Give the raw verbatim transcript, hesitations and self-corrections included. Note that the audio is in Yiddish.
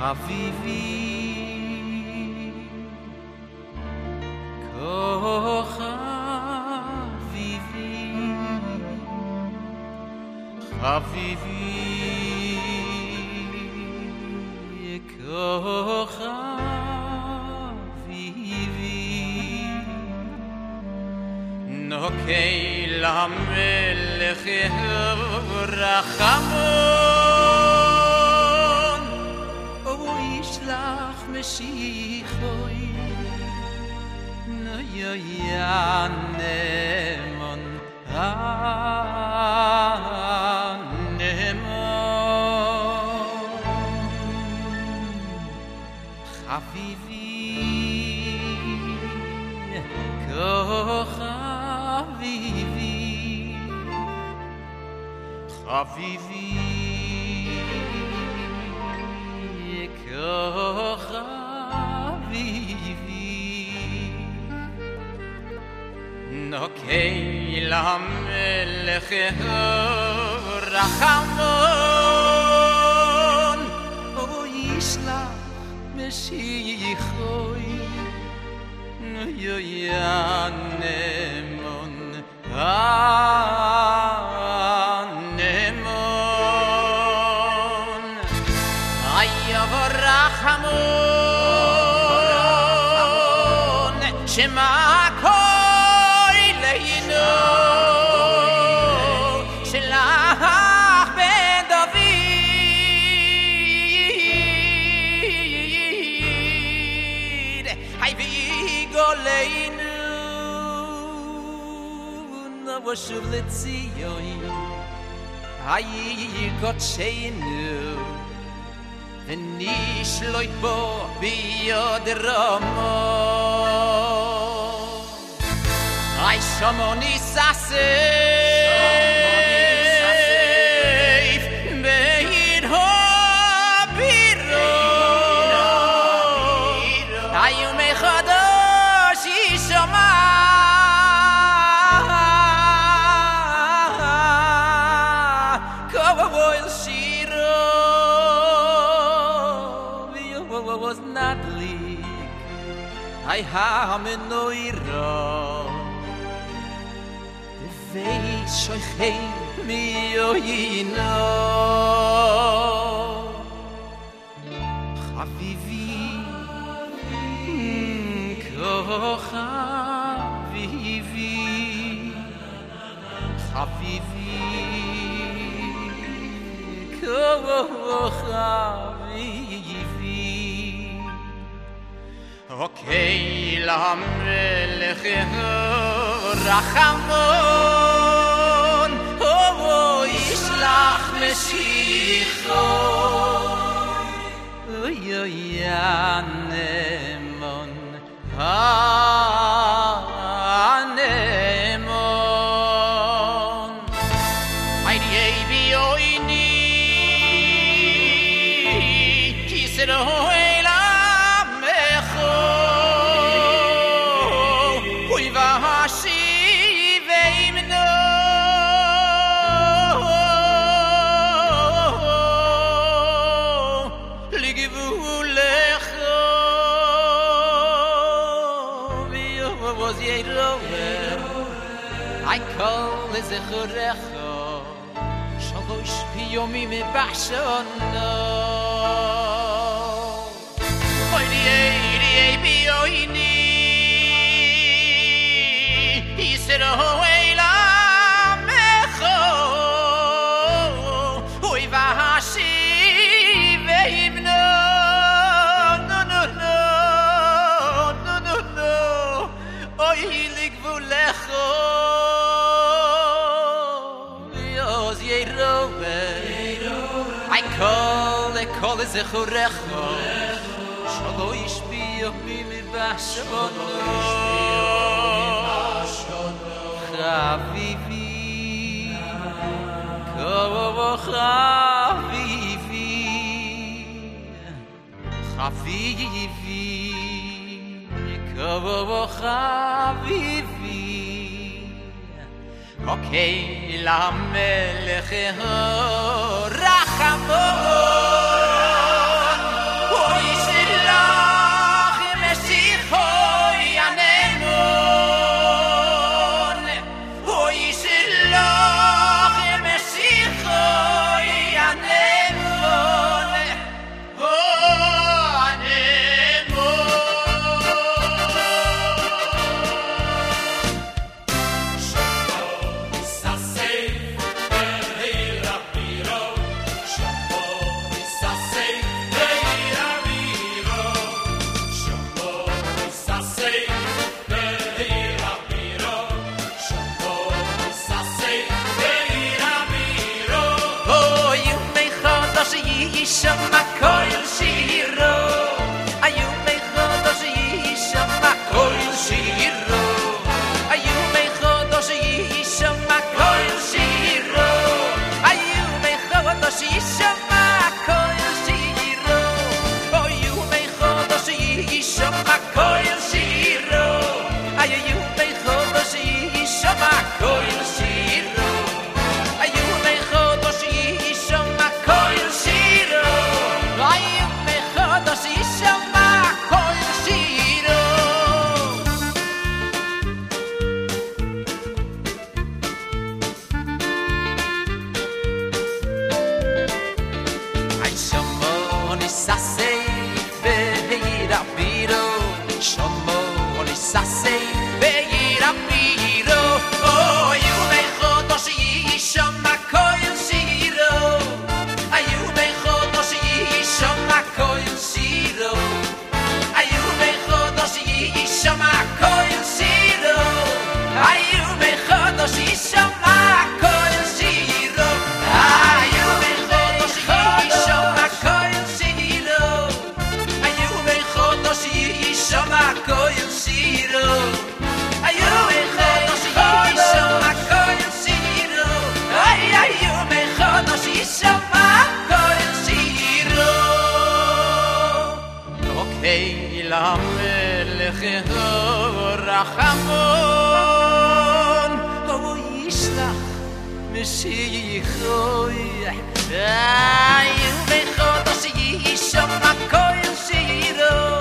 חביבי כוכביבי חביבי כוכביבי נוקי למלך רחמון או ישלח משיחוי נאמון חביבי כוכביבי חביבי כוכביבי נוקי למלך רחמון או ישלח משיחוי נאמון הנאמון רחמון שמה כוי לינו שלח בן דוד היי גולנו נבשוב לציון היי קודשנו ונשלוט בו ביד רמו היי שמו ניססף בעיר הבירו היו מחדש ישמע כל שירו was not leak I have no ira vei shoy mi yoino habibi kochavivvi habibi kochavivvi אוקיי למלך רחמון או ישלח משיחו אוי אוי הנאמון הנאמון היידי בי אויני כיסרו I call is a churecho shalosh piyomi me bashono oy di di biyoini isero ela mecho oy vahashi veimno no no no no no no oy ligvulecho I call, I call is a churecho Shalo ishbiyo mi mi bashono Chavivi Kovo chavivi Chavivi Kovo chavivi Okay, למלך רחמון ישלח משיחוי איי ומחודש ישום הכל שירו